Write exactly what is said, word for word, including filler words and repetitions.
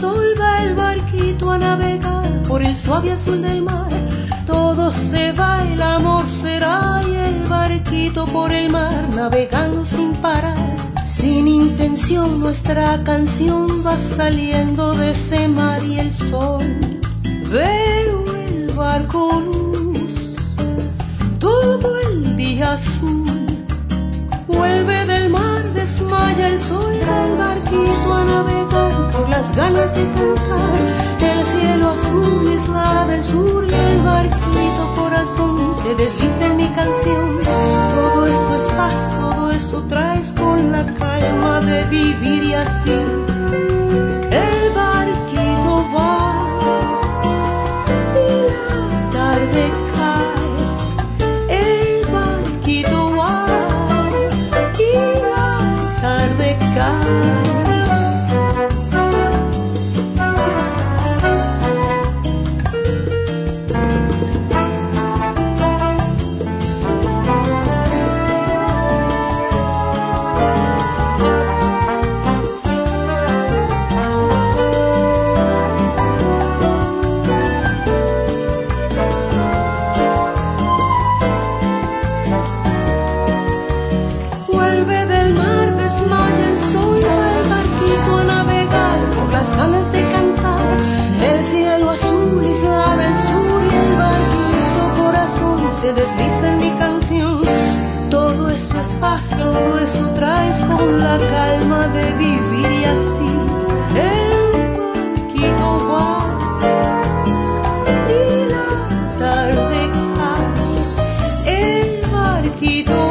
sol va el barquito a navegar por el suave azul del mar. Todo se va, el amor será, y el barquito por el mar navegando sin parar. Sin intención nuestra canción va saliendo de ese mar y el sol. Veo el barco luz, todo el día azul. Vuelve del mar, desmaya el sol, el barquito a navegar por las ganas de cantar. El cielo azul, isla del sur, y el barquito corazón se desliza en mi canción. Todo eso es paz, todo eso traes con la calma de vivir y así. El barquito va y la tarde cae. El barquito va y la tarde cae. Ganas de cantar, el cielo azul, isla del sur, y el barquito corazón se desliza en mi canción. Todo eso es paz, todo eso traes con la calma de vivir y así. El barquito va y la tarde cae. El barquito